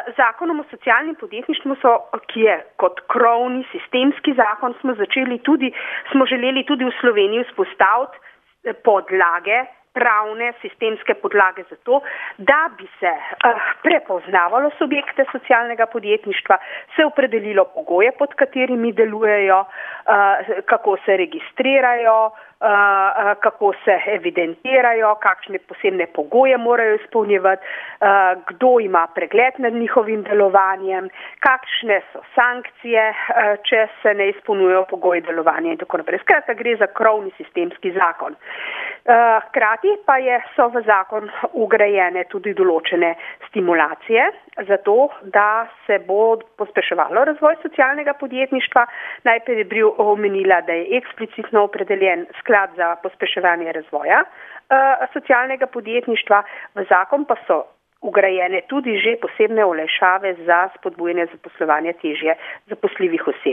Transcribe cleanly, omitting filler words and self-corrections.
Zakonom o socialnem podjetništvu ki je kot krovni sistemski zakon, smo želeli tudi v Sloveniji vzpostaviti podlage, pravne sistemske podlage za to, da bi se prepoznavalo subjekte socialnega podjetništva, se opredelilo pogoje, pod katerimi delujejo, kako se registrirajo, kako se evidentirajo, kakšne posebne pogoje morajo izpolnjevati, kdo ima pregled nad njihovim delovanjem, kakšne so sankcije, če se ne izpolnjujejo pogoji delovanja in tako naprej. Skratka, gre za krovni sistemski zakon. Hkrati pa so v zakon ugrajene tudi določene stimulacije za to, da se bo pospeševalo razvoj socialnega podjetništva. Najprej bi omenila, da je eksplicitno opredeljen sklad za pospeševanje razvoja socialnega podjetništva, v zakon pa so ugrajene tudi že posebne olajšave za spodbujanje zaposlovanja težje zaposljivih oseb.